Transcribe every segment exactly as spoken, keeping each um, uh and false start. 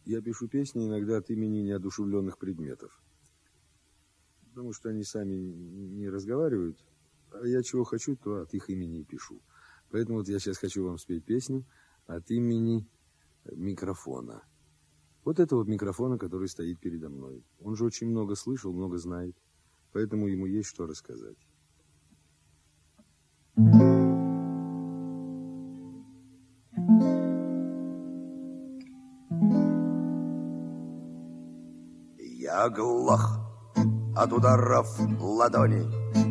Я пишу песни иногда от имени неодушевленных предметов. Потому что они сами не разговаривают. А я чего хочу, то от их имени и пишу. Поэтому вот я сейчас хочу вам спеть песню от имени микрофона. Вот этого вот микрофона, который стоит передо мной. Он же очень много слышал, много знает. Поэтому ему есть что рассказать. Я глох от ударов ладоней,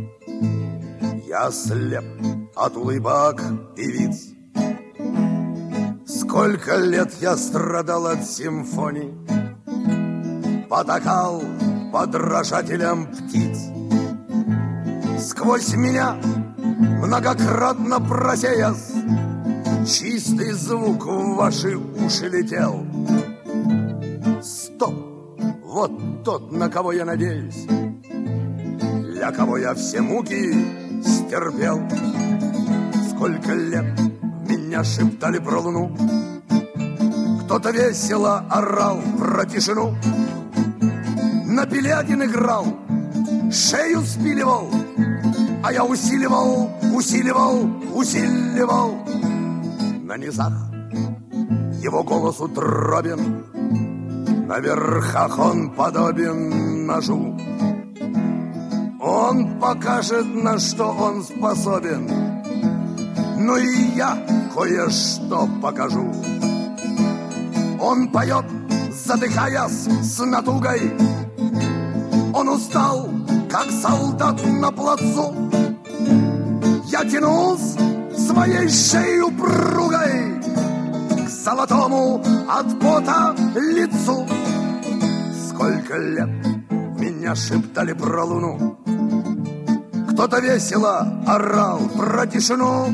я слеп от улыбок певиц. Сколько лет я страдал от симфоний, потакал подражателям птиц. Сквозь меня, многократно просеясь, чистый звук в ваши уши летел. Стоп! Вот тот, на кого я надеюсь, для кого я все муки стерпел. Сколько лет меня шептали про луну, кто-то весело орал про тишину. На Пелядин играл, шею спиливал, а я усиливал, усиливал, усиливал. На низах его голос утробен, на верхах он подобен ножу. Он покажет, на что он способен, но и я кое-что покажу. Он поет, задыхаясь с натугой, он устал, как солдат на плацу. Я тянусь своей шеей упругой к золотому от пота лицу. Сколько лет меня шептали про луну, кто-то весело орал про тишину.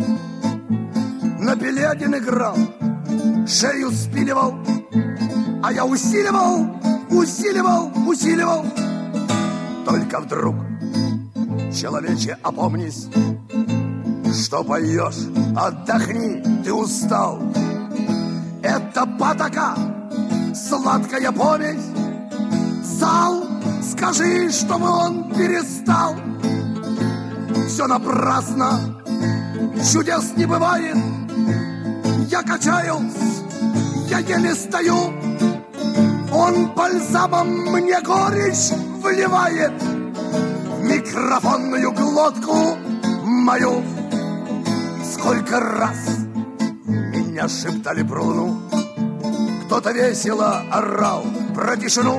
На Пелядин играл, шею спиливал, а я усиливал, усиливал, усиливал. Только вдруг, человече, опомнись, что поешь, отдохни, ты устал. Это патока, сладкая помесь. Зал, скажи, чтобы он перестал. Все напрасно, чудес не бывает. Я качаюсь, я еле стою. Он бальзамом мне горечь вливает в микрофонную глотку мою. Сколько раз меня шептали про луну, кто-то весело орал про тишину.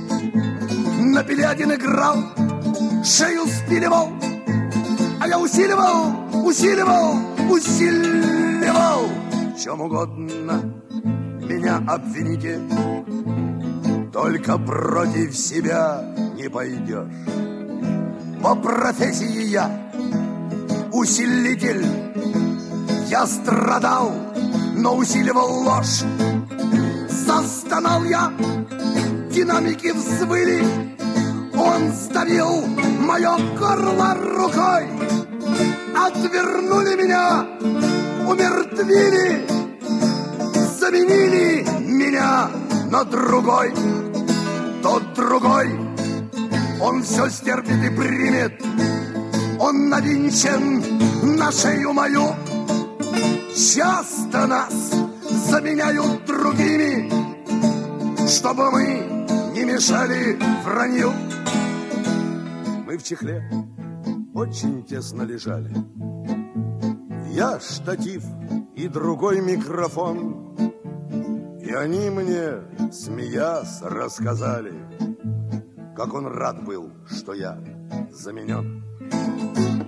На Пелядин играл, шею спиливал, а я усиливал, усиливал, усиливал. В чем угодно меня обвините, только против себя не пойдешь. По профессии я усилитель. Я страдал, но усиливал ложь. Застонал я, динамики взвыли. Он сдавил мое горло рукой. Отвернули меня, умертвили, заменили меня на другой. Тот другой, он все стерпит и примет. Он навинчен на шею мою. Часто нас заменяют другими, чтобы мы не мешали вранью. Мы в чехле очень тесно лежали. Я штатив и другой микрофон. И они мне, смеясь, рассказали, как он рад был, что я заменен.